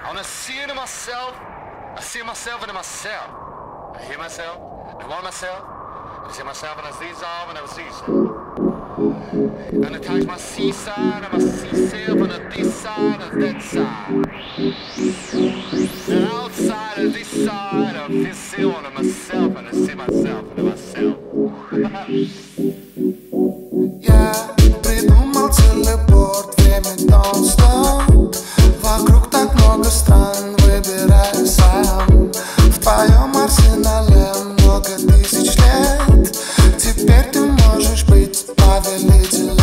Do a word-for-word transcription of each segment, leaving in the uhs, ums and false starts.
I wanna see it in myself. I see myself in myself. I hear myself. I want myself. I see myself and I see all and I see so. And I touch my seaside and I see self on the this side and that side. The outside of this side of this seal on myself and I see myself and myself. Я придумал телепорт, время нон-стоп. Вокруг так много стран, выбирай сам. В твоем арсенале много тысяч лет. Теперь ты можешь быть повелителем.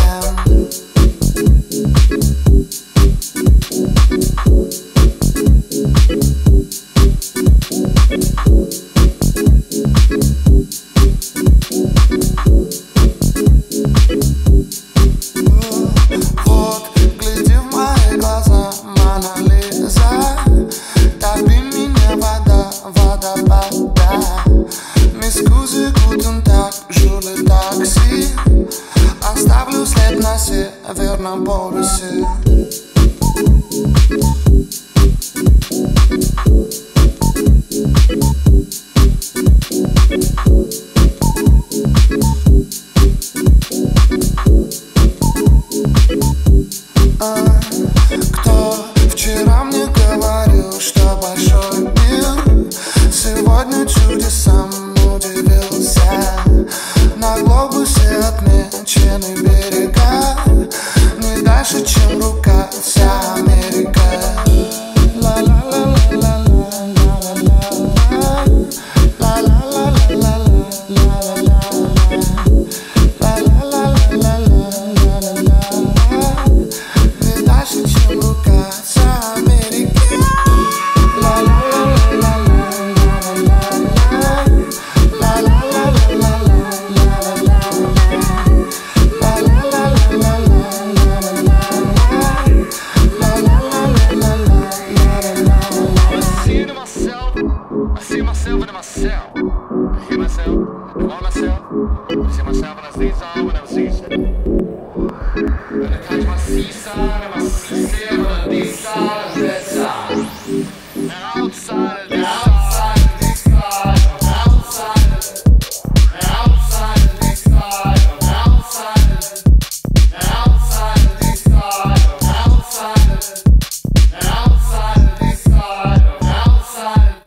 Вот, гляди в мои глаза, Мона Лиза. Топи меня вода, водопада. Мискузи, гутен так, жули такси. Оставлю след на северном полюсе. Кто вчера мне говорил, что большой мир сегодня чудесам удивился. На глобусе отмечены берега, не дальше, чем рука, вся Америка. I see myself in myself. I hear myself, I want myself. I see myself and I see all when I see so. And I touch my seaside and my seaside and my this side and that side. And outside of this outside of this side, outside of it, outside of this side, outside of it, outside of this side, outside of it, outside of this side, outside of it.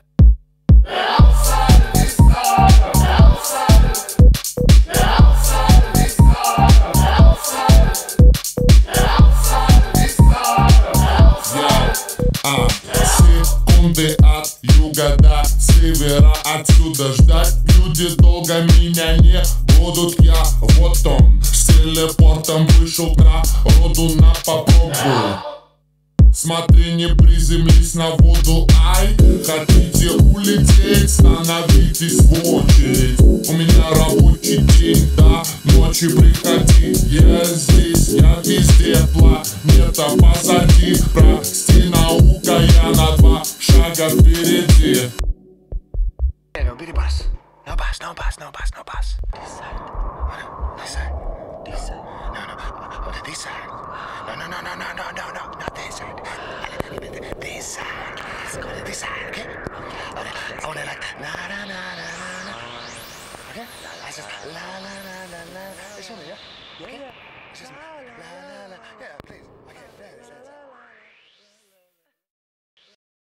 А, секунды от юга до севера, отсюда ждать люди долго меня не будут. Я вот он, с телепортом вышел к народу на попробую. Смотри, не приземлись на воду, ай. Хотите улететь, становитесь в очередь. У меня рабочий день, до ночи приходи. Я здесь, я везде, планета позади. Прости, наука, я на два шага впереди. Убери бас. No bass, no bass, no bass, no bass. This side. This side. This side. No, no. Oh, this side. No, no, no, no, no, no, no, no. Not this side. This side. Let's go to this side, okay? I want it like na na na na na. Okay? I just la la la la la. It's only, yeah? Okay? It's just la la la. Yeah.